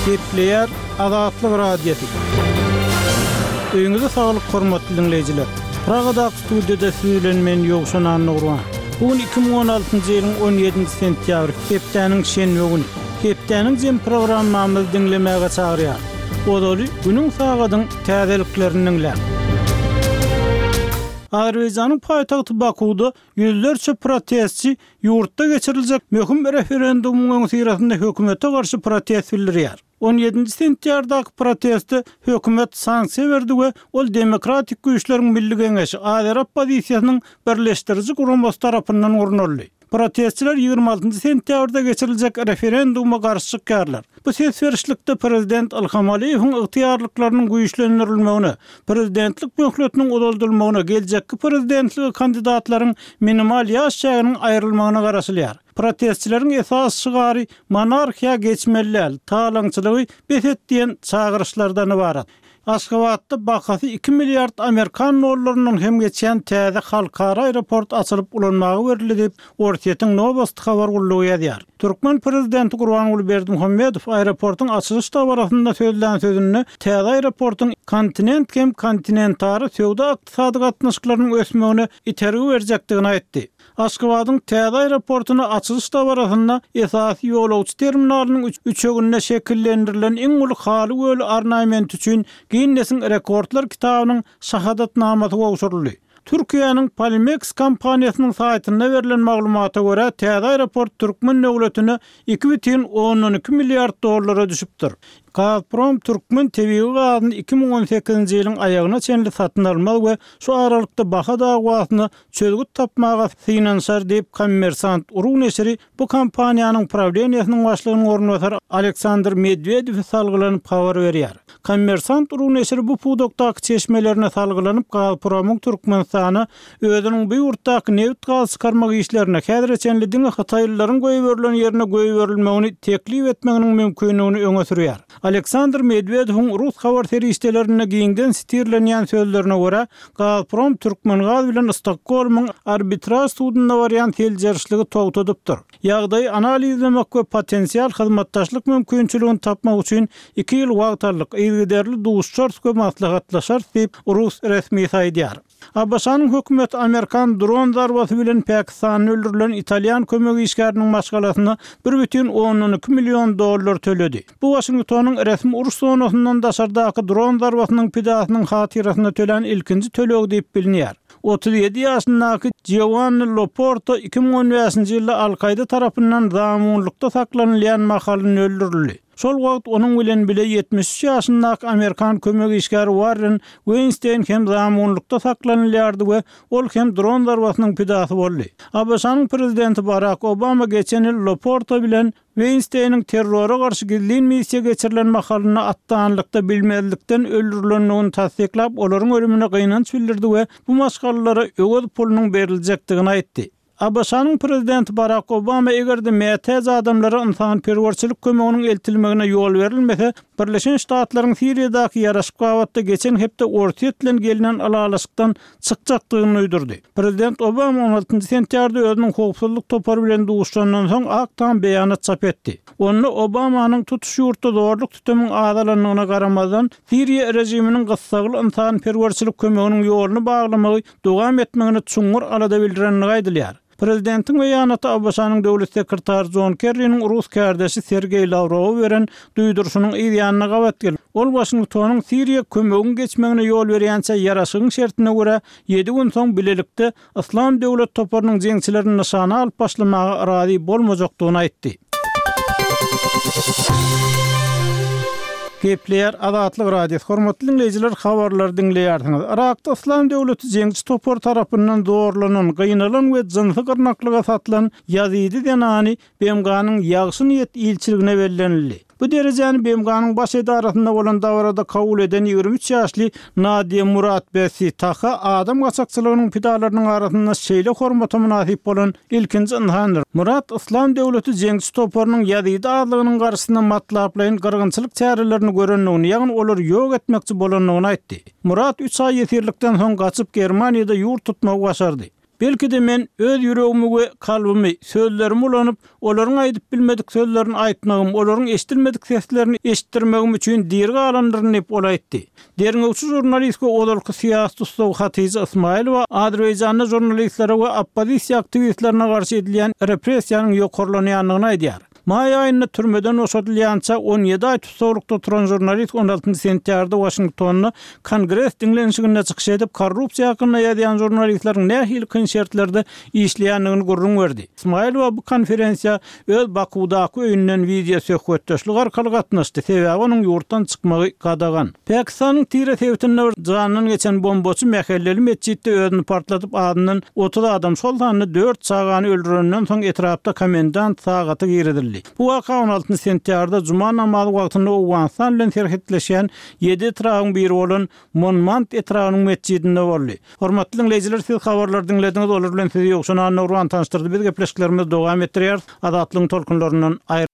Kepler Azatlyk Radiosu. Öňüňizde saglyk hormatly dinleyijiler. Pragadaky studiýada söylenmen ýogşanan Nurwan. Bugün 2016-njy ýylyň 17 sentýabr, hepdeniň şenbe güni. Hepdeniň jem programmamyzy dinlemäge çagyrýar. Odaly günüň sagadyň täzeliklerini dinlär. Azerbaýjanyň paýtagty Bakuda ýüzlerçe protestçi ýurtda geçiriljek möhüm referendumuň sirasynda hökümete garşy protest bildirýär. 17 sentýardaky protestde hökümet sanksiýa berdi we ol demokratik güýçleriň milli geňeşi Azer oppozisiýasynyň birleşdirici gurulmasy tarapyndan ornaldy. Protestçiler 26 sentýabrda geçiriljek referenduma garşy çykýarlar. Bu sesverişlikde prezident Ilham Aliýewiň ygtyýarlyklarynyň güýçlendirilmegine, prezidentlik möhletiniň uzaldyrylmagyna, geljekki prezidentligi kandidatlaryň minimal ýaş çäginiň aýrylmagyna garaşylýar. Protestçileriň esas şygary monarxiýa geçmeli, talaňçylygy beset diýen çagyrışlardan ibarat. Aşgabatda bakasy 2 milliard Amerikan dollarynyň hem geçen täze halkara aeroport açylyp ulanmagy berildi diýip Ortiýetiň Novost habar gurulugy ýazýar. Türkmen prezidenti Gurbanguly Berdimuhammedow aeroportyň açylyş tabarasynda söýlän sözünde täze aeroportyň kontinent hem kontinentary söwda ykdysady gatnaşyklarynyň ösmegine itergi berjekdigini aýtdy. Aşgabatyň täze aeroportyny açylyş tabarasynda esasy ýolagçy terminalynyň üçeginde şekillendirilen iň uly haly we arnament üçin Guinness'in rekordlar kitabynyň şahadatnamasy gowşuruldy. Türkiýanyň Polimex kompaniýasynyň saýtynda berilen maglumata görä, täze aeroport Türkmen döwletine 2,12 milliard dollara düşüpdir. Gazprom Türkmen tebii gazyny 2018-nji ýylyň aýagyna çenli satyn almagy we şu aralykda baha dagwasyny çözgüt tapmaga finansar diýip Kommersant urug neşri bu kompaniýanyň prawleniýasynyň başlygyny ornwatar Aleksandr Medvedew salgylanyp habar berýär. Kommersant urug neşri bu pudokdaky çeşmelerine salgylanyp Gazpromyň Türkmenistany özüniň bu ýurtdaky neft gaz çykarmak işlerine häzir çenlidiňe Hataýlylaryň goýup berilen ýerine goýup berilmegini teklip etmeginiň mümkinligini öňe sürýär. Aleksandr Medvedewiň Rus habar terişdelerine giňden stirlenýän sözlerine görä, Gazprom Türkmen gaz bilen Stokholmyň arbitraj sudyna barýan teljerçligi togtadypdyr. Ýagdaý analizlemek we potensial hyzmatdaşlyk mümkinçiligini tapmak üçin 2 ýyl wagt aldyk. Ýa-da duşçar we maslahatlaşar diýip Rus resmi saýdýar. Abbasanyň hökümeti Amerikan dron zarbasy bilen Pakistanyň öldürilen Italiýan kömegi işgäriniň maşgalasyna 1,12 million dollar töledi. Bu Washingtonyň resmi uruş zonasyndan daşardaky dron zarbasynyň pidasynyň hatyrasyna tölen ilkinji tölegi diýip bilinýär. 37 ýaşyndaky Giovanni Loporto 2015-nji ýylda Al-Qaida tarapyndan zamanlykda saklanylýan mahalyny öldürildi. Şol wagt onuň bilen bile 73 ýaşyndaky Amerikan kömegi işgäri Warren Weinstein hem zamanlykda saklanylýardy we ol hem dron zarbasynyň pidasy boldy. Abbasanyň prezidenti Barack Obama geçen ýyl Loporto bilen Weinstein'in terrora garşy gizlin missiýa geçirilen mahalyny atdanlykda bilmezlikden öldürilendigini tasdiklap, olaryň ölümine gynanç bildirdi we bu maşgalalara öwed pulunyň beriljekdigini aýtdy. Abbasanyň prezidenti Barack Obama egerde mätäz adamlara insanperwerçilik kömeginiň eltilmegine ýol berilmese, Birleşen Ştatlaryň Siriýadaky ýaraşyk wagtda geçen hepde Ortiýet bilen gelinen alalaşykdan çykjakdygyny uýdurdy. Prezident Obama 16 sentýarda özüniň howpsuzlyk topary bilen duşandan soň aktan beýanat çap etdi. Onu Obamanyň tutuş ýurtda zorluk tutumyň adalanlygyna garamazdan Siriýa rejiminiň gyssagyl insanperwerçilik kömeginiň ýoluny baglamagy dowam etmegini çuňur alada bildirenini aýdylýar. Prezidentin beýanaty Abbasanyň döwlet sekretary John Kerry'niň Rus kardeşi Sergey Lavrow beren duýdurşynyň ýanyna gawat geldi. Ol Washingtonyň Siriýa kömegine geçmegine ýol berýänçe ýaraşygyň şertine görä 7 gün soň bilelikde Islam döwlet toparynyň jeňçilerini nişana alyp başlamagy razy bolmajakdygyny aýtdy. Kepler Azatlyk Radiosu hormatly dinleyijiler, habarlar dinleýärsiňiz. Irakda Islam döwleti jeňçi topar tarapyndan zorlanan, gynalanan we jynsy gyrnaklyga satylan Yazidi denany BMG-nyň ýagşy niýet ilçiligine bellenildi. Bu derejäni BMG-nyň baş edarasynda bolan dawarda kabul eden 23 ýaşly Nadia Murat Besi taha adam gaçakçylygynyň pidalarynyň arasynda şeýle hormata münasip bolan ilkinji insandyr. Murat Islam döwleti jeňçi toparynyň Yazidi adlygynyň garşysyna matlaplaýyn gyrgynçylyk çärelerini görenligini, ýagny olar ýok etmekçi bolanlygyny aýtdy. Murat 3 ay ýetirlikden soň gaçyp Germaniýada ýurt tutmagy başardy. Belki de men öz yüreğimi we kalbymy, sözlerimi ulanyp, olaryň aýdyp bilmedik sözlerini aýtmagym, olaryň eşitilmedik seslerini eşitdirmegim üçin dirgi alandyryp olaýtdy. Derňewçi jurnalistke olarky siýasat ustaw Hatice Ismailova Azerbaýjanda jurnalistlere we oppozisiýa aktivistlerine garşy edilýän repressiýanyň ýokarlanýanlygyny aýdýar. May ayında türmeden oşadylýança 17 ay tutsawlukda turan jurnalist 16 sentýarda Washingtonna Kongres dinlenişigine çykyş edip korrupsiýa hakynda ýazýan jurnalistleriň nähili kynşertlerde işleýänligini gurrun berdi. İsmailova bu konferensiýa öz Bakudaky öýünden video söhbetdeşlik arkaly gatnaşdy. Sebebi onuň ýurtdan çykmagy gadagan. Pakistanyň Tire tewtinde janyny geçen bombaçy mähelleli mesjidde özüni partlatyp adynyň 30 adam şoltanyny 4 sagany öldürenden soň etrapda komendant sagaty giridildi. Bu waka 16 sentýarda Juma namazy wagtynda Awganistan bilen serhetleşen 7 etragyň biri bolan Monmouth etragynyň mesjidinde boldy. Hormatly dinleýijiler, siz habarlar dinlediňiz, olar bilen sizi ýokşan Nurwan tanıştyrdy. Biz gepleşiklerimiz dowam etdirýär. Adatlyň tolkunlaryndan